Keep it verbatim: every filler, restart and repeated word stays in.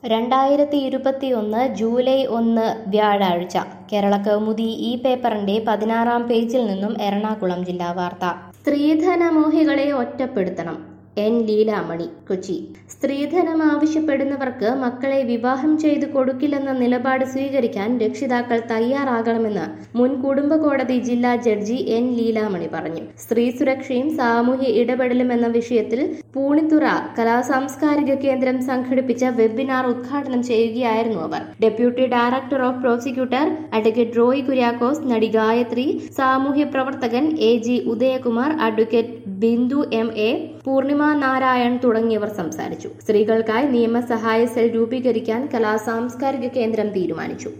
രണ്ടായിരത്തി ഇരുപത്തിയൊന്ന് ജൂലൈ ഒന്ന് വ്യാഴാഴ്ച കേരളകൗമുദി ഈ പേപ്പറിന്റെ പതിനാറാം പേജിൽ നിന്നും എറണാകുളം ജില്ലാ വാർത്ത. സ്ത്രീധനമോഹികളെ ഒറ്റപ്പെടുത്തണം. എൻ ലീലാമണി, കൊച്ചി. സ്ത്രീധനം ആവശ്യപ്പെടുന്നവർക്ക് മക്കളെ വിവാഹം ചെയ്തു കൊടുക്കില്ലെന്ന നിലപാട് സ്വീകരിക്കാൻ രക്ഷിതാക്കൾ തയ്യാറാകണമെന്ന് മുൻ കുടുംബ കോടതി ജില്ലാ ജഡ്ജി എൻ ലീലാമണി പറഞ്ഞു. സ്ത്രീ സുരക്ഷയും സാമൂഹ്യ ഇടപെടലും എന്ന വിഷയത്തിൽ പൂണിത്തുറ കലാസാംസ്കാരിക കേന്ദ്രം സംഘടിപ്പിച്ച വെബിനാർ ഉദ്ഘാടനം ചെയ്യുകയായിരുന്നു അവർ. Deputy director of prosecutor advocate Roy Kuriakose, നടി ഗായത്രി, സാമൂഹ്യ പ്രവർത്തകൻ A G Udayakumar, advocate Bindu M A, Poornima Narayan തുടങ്ങിയവർ സംസാരിച്ചു. സ്ത്രീകൾക്കായി നിയമസഹായ സെൽ രൂപീകരിക്കാൻ കലാസാംസ്കാരിക കേന്ദ്രം തീരുമാനിച്ചു.